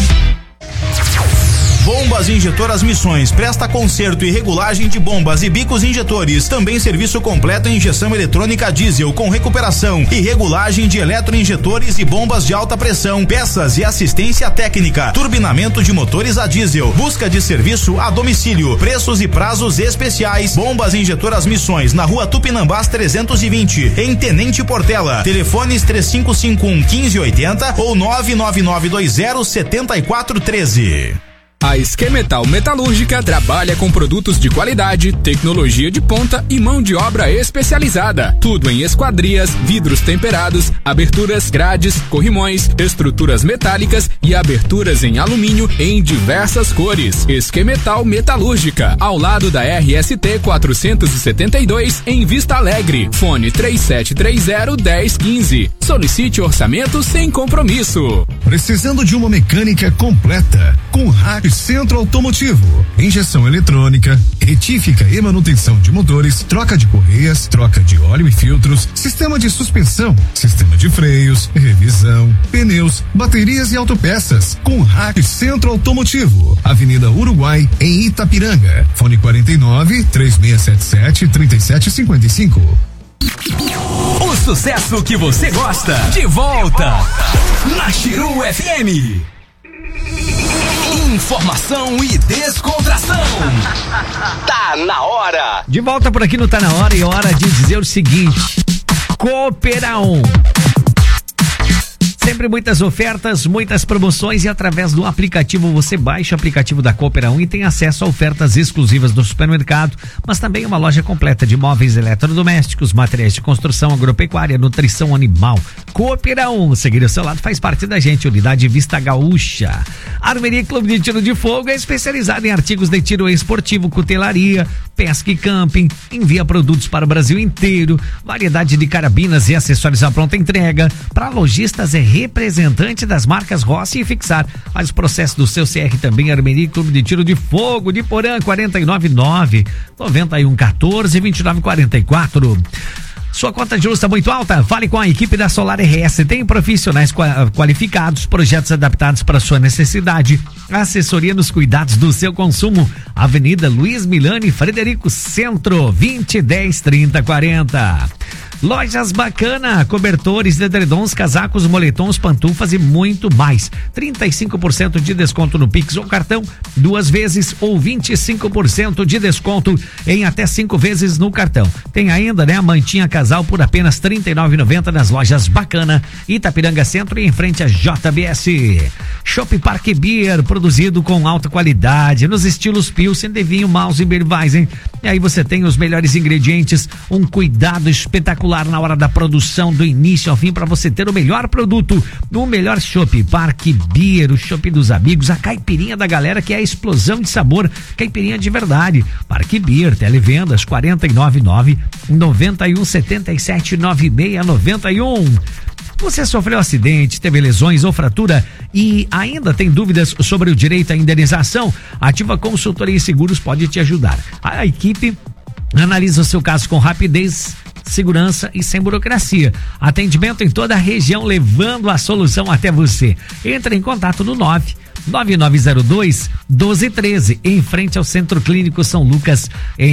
Bombas Injetoras Missões presta conserto e regulagem de bombas e bicos injetores. Também serviço completo em injeção eletrônica diesel com recuperação e regulagem de eletroinjetores e bombas de alta pressão, peças e assistência técnica, turbinamento de motores a diesel, busca de serviço a domicílio, preços e prazos especiais. Bombas Injetoras Missões na Rua Tupinambás trezentos e vinte, em Tenente Portela. Telefones três cinco cinco um, um cinco oito zero ou nove nove nove dois zero, sete quatro um três. A Esquemetal Metalúrgica trabalha com produtos de qualidade, tecnologia de ponta e mão de obra especializada. Tudo em esquadrias, vidros temperados, aberturas, grades, corrimões, estruturas metálicas e aberturas em alumínio em diversas cores. Esquemetal Metalúrgica, ao lado da R S T quatrocentos e setenta e dois, em Vista Alegre. Fone três sete três zero, dez quinze. Solicite orçamento sem compromisso. Precisando de uma mecânica completa? Com Hack Centro Automotivo. Injeção eletrônica, retífica e manutenção de motores, troca de correias, troca de óleo e filtros, sistema de suspensão, sistema de freios, revisão, pneus, baterias e autopeças. Com Hack Centro Automotivo. Avenida Uruguai, em Itapiranga. Fone quarenta e nove, três seis sete sete, três sete cinco cinco. O sucesso que você gosta, de volta na Chiru F M. Informação e descontração. Tá na hora. De volta por aqui no Tá na Hora, e hora de dizer o seguinte: Cooperão. Sempre muitas ofertas, muitas promoções, e através do aplicativo você baixa o aplicativo da Cooperão e tem acesso a ofertas exclusivas do supermercado, mas também uma loja completa de móveis eletrodomésticos, materiais de construção, agropecuária, nutrição animal. Cooperão, seguir o seu lado faz parte da gente. Unidade Vista Gaúcha. Armeria Clube de Tiro de Fogo é especializada em artigos de tiro esportivo, cutelaria, pesca e camping. Envia produtos para o Brasil inteiro. Variedade de carabinas e acessórios à pronta entrega. Para lojistas é representante das marcas Rossi e Fixar. Faz o processo do seu C R também. Armeria Clube de Tiro de Fogo de Porã, quarenta e nove nove, noventa e um, quatorze, vinte e nove, quarenta e quatro. Sua conta de luz está muito alta? Fale com a equipe da Solar R S. Tem profissionais qualificados, projetos adaptados para sua necessidade. Assessoria nos cuidados do seu consumo. Avenida Luiz Milani, Frederico Centro, vinte, dez, trinta, quarenta. Lojas Bacana, cobertores, edredons, casacos, moletons, pantufas e muito mais. trinta e cinco por cento de desconto no Pix ou cartão, duas vezes ou vinte e cinco por cento de desconto em até cinco vezes no cartão. Tem ainda, né, a mantinha casal por apenas trinta e nove reais e noventa centavos nas Lojas Bacana, Itapiranga Centro e em frente a J B S. Shopping Park Beer, produzido com alta qualidade, nos estilos Pilsen, de vinho, Mouse e Beerweizen. E aí você tem os melhores ingredientes, um cuidado espetacular na hora da produção, do início ao fim, para você ter o melhor produto, o melhor chopp. Park Beer, o chopp dos amigos, a caipirinha da galera, que é a explosão de sabor, caipirinha de verdade. Park Beer, televendas quarenta e nove nove, noventa e um, setenta e sete, noventa e seis, noventa e um. Você sofreu acidente, teve lesões ou fratura e ainda tem dúvidas sobre o direito à indenização? Ativa Consultoria e Seguros pode te ajudar. A equipe analisa o seu caso com rapidez, segurança e sem burocracia. Atendimento em toda a região, levando a solução até você. Entre em contato no nove nove nove zero dois, doze treze, em frente ao Centro Clínico São Lucas,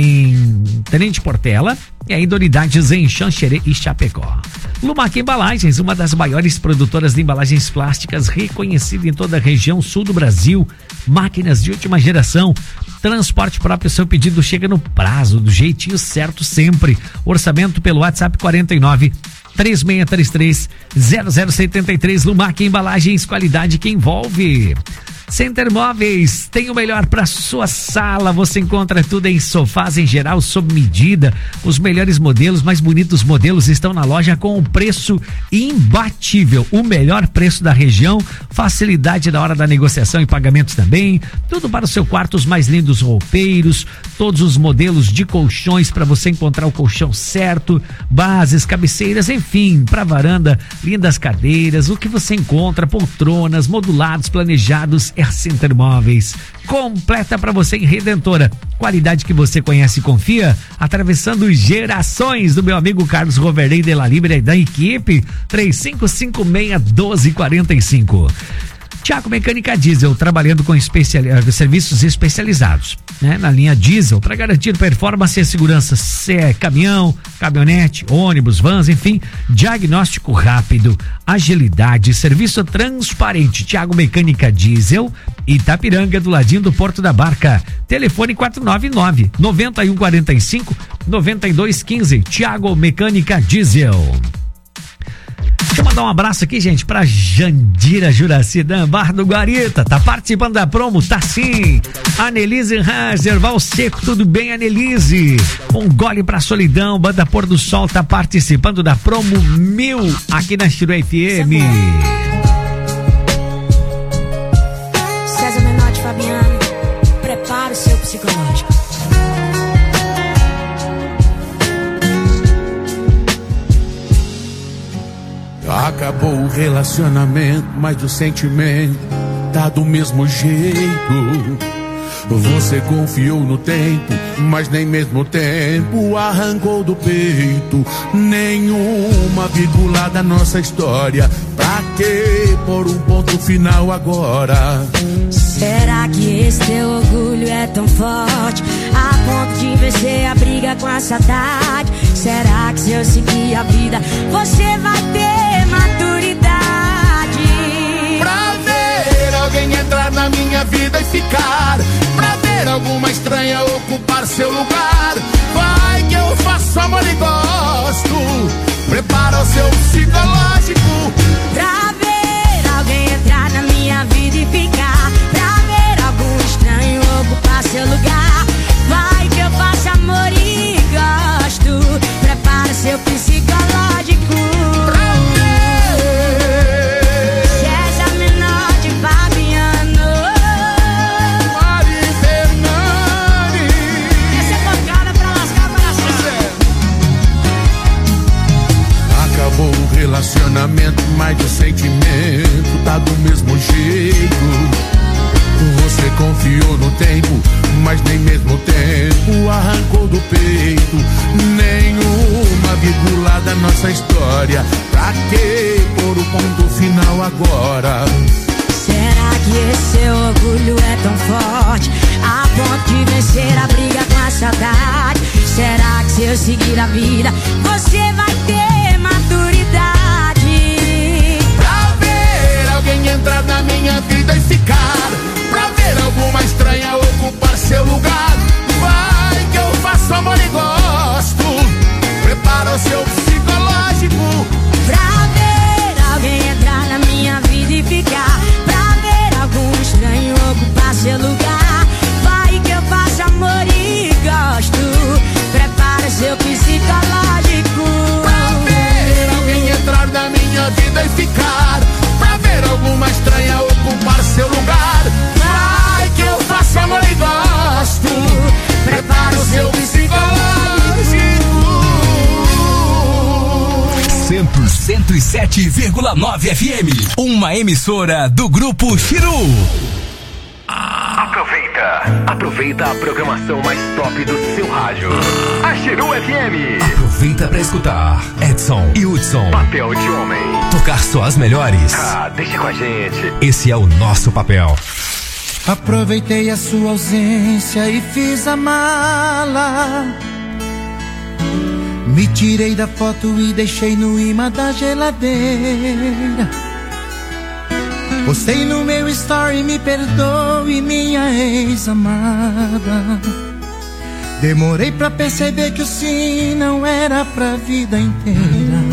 em Tenente Portela, e ainda unidades em Xanxerê e Chapecó. Lumac Embalagens, uma das maiores produtoras de embalagens plásticas, reconhecida em toda a região sul do Brasil. Máquinas de última geração, transporte próprio, seu pedido chega no prazo, do jeitinho certo sempre. Orçamento pelo WhatsApp quarenta e nove, três seis três três, zero zero sete três. Lumac Embalagens, qualidade que envolve. Center Móveis, tem o melhor para sua sala. Você encontra tudo em sofás em geral, sob medida. Os melhores modelos, mais bonitos modelos estão na loja com um preço imbatível. O melhor preço da região, facilidade na hora da negociação e pagamentos também. Tudo para o seu quarto, os mais lindos roupeiros, todos os modelos de colchões para você encontrar o colchão certo, bases, cabeceiras, enfim, para varanda, lindas cadeiras, o que você encontra, poltronas, modulados, planejados. É Center Móveis, completa para você em Redentora, qualidade que você conhece e confia, atravessando gerações, do meu amigo Carlos Roverley de la Libre e da equipe. Três cinco cinco seis, doze quarenta e cinco. Tiago Mecânica Diesel, trabalhando com especial, serviços especializados, né, na linha diesel, para garantir performance e segurança. Se é caminhão, caminhonete, ônibus, vans, enfim, diagnóstico rápido, agilidade, serviço transparente. Tiago Mecânica Diesel, Itapiranga, do ladinho do Porto da Barca. Telefone quatro nove nove, nove um quatro cinco, nove dois um cinco. Tiago Mecânica Diesel. Deixa eu mandar um abraço aqui, gente, pra Jandira Juraci Bar do Guarita. Tá participando da promo? Tá sim. Anelise Hazer, Val Seco, tudo bem, Anelise? Um gole pra solidão, Banda Pôr do Sol tá participando da promo mil aqui na Chiru F M. César Menotti, Fabiano, prepara o seu psicológico. Acabou o relacionamento, mas o sentimento tá do mesmo jeito. Você confiou no tempo, mas nem mesmo tempo arrancou do peito. Nenhuma vírgula da nossa história, pra que pôr um ponto final agora? Será que esse teu orgulho é tão forte a ponto de vencer a briga com a saudade? Será que se eu seguir a vida você vai ter maturidade? Pra ver alguém entrar na minha vida e ficar, pra ver alguma estranha ocupar seu lugar. Vai que eu faço amor e gosto, prepara o seu psicológico. Pra ver alguém entrar na minha vida e ficar, pra ver algum estranho ocupar seu lugar. Vai que eu faço amor e gosto, prepara seu psicológico. César Menotti, Fabiano, Mari Fernani. essa é pancada pra lascar, pra lascar. Acabou o relacionamento, mas o sentimento tá do mesmo jeito. Você confiou no tempo, mas nem mesmo tempo arrancou do peito. Nenhuma vírgula da nossa história, pra que pôr o ponto final agora? Será que esse seu orgulho é tão forte a ponto de vencer a briga com a saudade? será que se eu seguir a vida você vai ter maturidade? Pra ver alguém entrar na minha vida e ficar, pra ver alguma estranha ocupar seu lugar. Vai que eu faço amor e gosto, prepara o seu psicológico. Pra ver alguém entrar na minha vida e ficar, pra ver algum estranho ocupar seu lugar. Vai que eu faço amor e gosto, prepara o seu psicológico. Pra ver alguém entrar na minha vida e ficar, pra ver alguma estranha ocupar seu lugar. Vai que eu faço amor e gosto, prepara o seu psicológico. cento e sete vírgula nove F M, uma emissora do Grupo Chiru. Aproveita, aproveita a programação mais top do seu rádio. A Chiru F M. Aproveita pra escutar Edson e Hudson. Papel de homem. Tocar só as melhores. Ah, deixa com a gente. Esse é o nosso papel. Aproveitei a sua ausência e fiz a mala. Me tirei da foto e deixei no imã da geladeira. Postei no meu story, me perdoe, minha ex-amada. Demorei pra perceber que o sim não era pra vida inteira.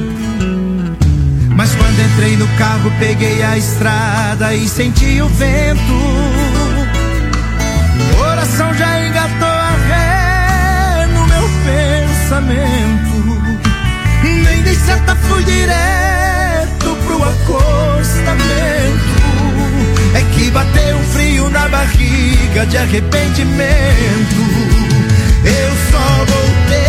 Mas quando entrei no carro, peguei a estrada e senti o vento. O coração já engatou a ré no meu pensamento. Nem dei seta, fui direto pro acostamento. É que bateu um frio na barriga de arrependimento. Eu só voltei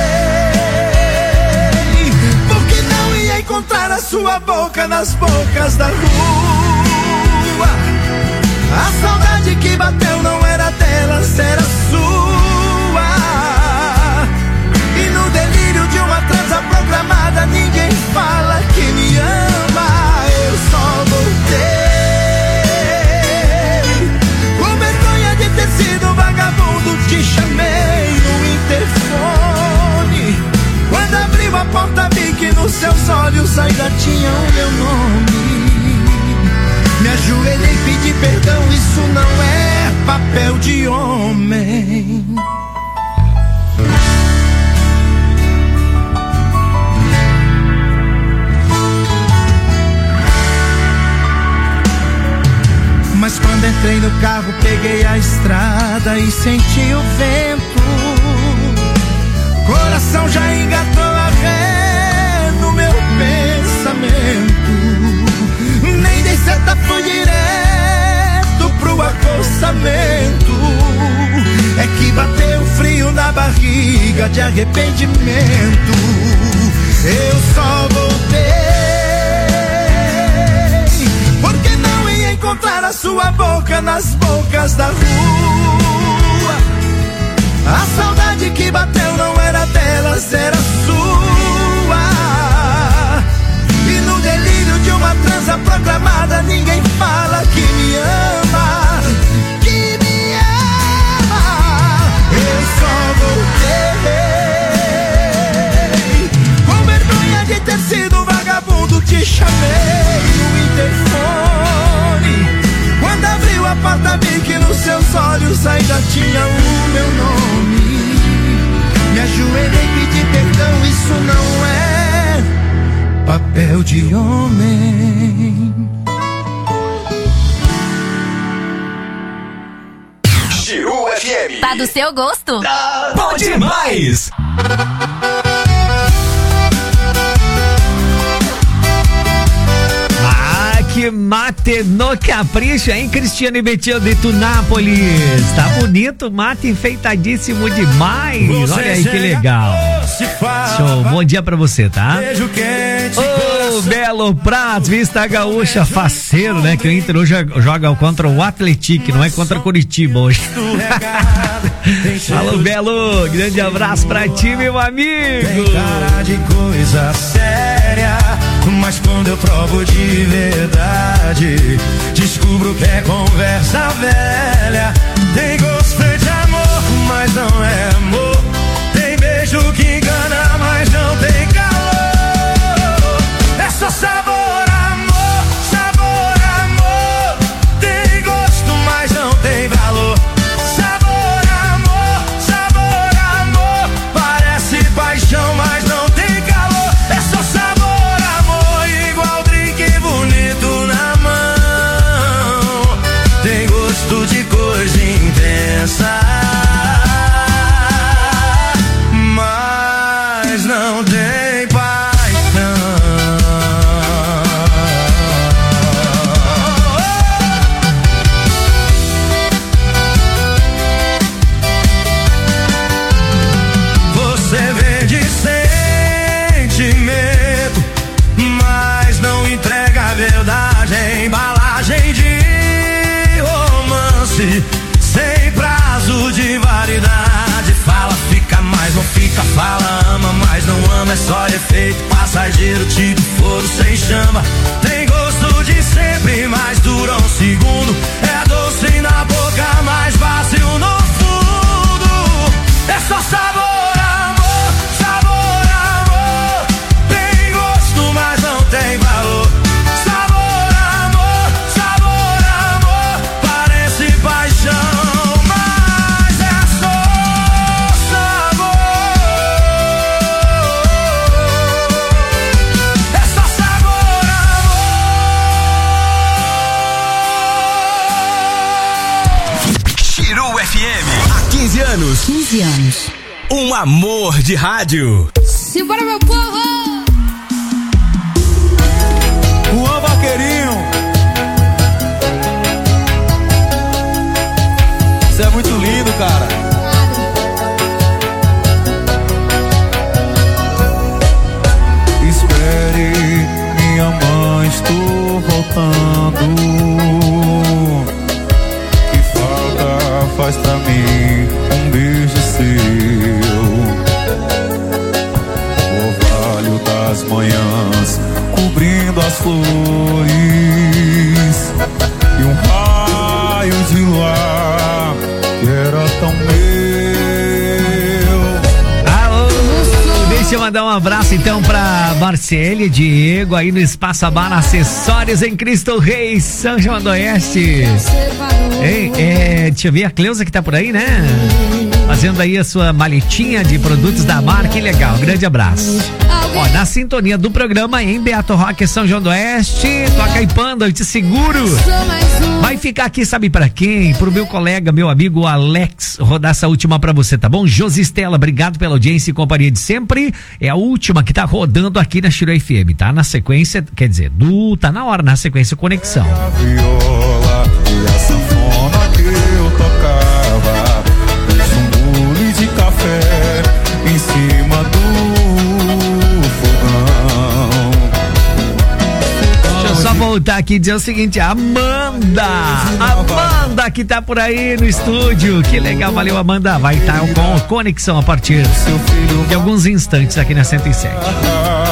porque não ia encontrar a sua boca nas bocas da rua. A saudade que bateu não era dela, era sua. E no delírio de uma transa programada, ninguém fala que me ama. Eu só voltei com vergonha de ter sido vagabundo. Te chamei no interfone. Quando abriu a porta, vi que nos seus olhos ainda tinha o meu nome. Me ajoelhei e pedi perdão, isso não é papel de homem. Mas quando entrei no carro, peguei a estrada e senti o vento. Coração já engatou a ré no meu pensamento. Nem dei seta, fui direto pro acostamento. É que bateu frio na barriga de arrependimento. Eu só voltei porque não ia encontrar a sua boca nas bocas da rua. A saudade que bateu não era delas, era sua. E no delírio de uma transa programada, ninguém fala que me ama, que me ama. Eu só voltei com vergonha de ter sido vagabundo. Te chamei no interfone. Quando abriu a porta, vi que nos seus olhos ainda tinha o meu nome. Me ajoelhei e pedi perdão, isso não é papel de homem. Chiru F M. Tá do seu gosto? Tá bom demais! Que mate no capricho, hein, Cristiane Betinho de Tunápolis? Tá bonito, mate enfeitadíssimo demais. Você olha aí que legal. Show, bom dia pra você, tá? Beijo quente. Ô, oh, Belo Prato, Vista Gaúcha, faceiro, né? Que o Inter hoje joga contra o Atlético, não é contra Curitiba hoje. Alô, Belo, grande abraço pra ti, meu amigo. Tem cara de coisa séria, mas quando eu provo de verdade, descubro que é conversa velha. Tem gosto de amor, mas não é amor. só efeito passageiro, tipo fogo sem chama. Tem gosto de sempre, mas dura um segundo. É doce na boca, mais vazio no fundo. É só sabor, amor, sabor, amor. Tem gosto, mas não tem valor. Sabor, amor, sabor, amor. Parece paixão, mas é só sabor. É só sabor, amor. Chiru F M, há quinze anos. quinze anos. Um amor de rádio. Simbora, meu povo! Juan Vaqueirinho. Você é muito lindo, cara. Espere, minha mãe, estou voltando. Que falta faz pra mim um beijo seu. O orvalho das manhãs cobrindo as flores e um raio de luar que era tão meu. Alô, deixa eu mandar um abraço então pra Marcele e Diego aí no Espaço Abar Acessórios em Cristo Rei, São João do Oeste. Ei, é, deixa eu ver a Cleusa que tá por aí, né? Fazendo aí a sua maletinha de produtos da marca, que legal, grande abraço. Ó, na sintonia do programa em Beato Roque, São João do Oeste, toca aí Panda, eu te seguro. Vai ficar aqui, sabe pra quem? Pro meu colega, meu amigo Alex, rodar essa última pra você, tá bom? Josi Estela, obrigado pela audiência e companhia de sempre. É a última que tá rodando aqui na Chiru F M, tá? Na sequência, quer dizer, do, tá na hora, na sequência Conexão. A viola e a sanfona que eu tocava, um bule de café em cima do só voltar aqui e dizer o seguinte, Amanda, Amanda que tá por aí no estúdio, que legal, valeu Amanda, vai estar com Conexão a partir de alguns instantes aqui na cento e sete.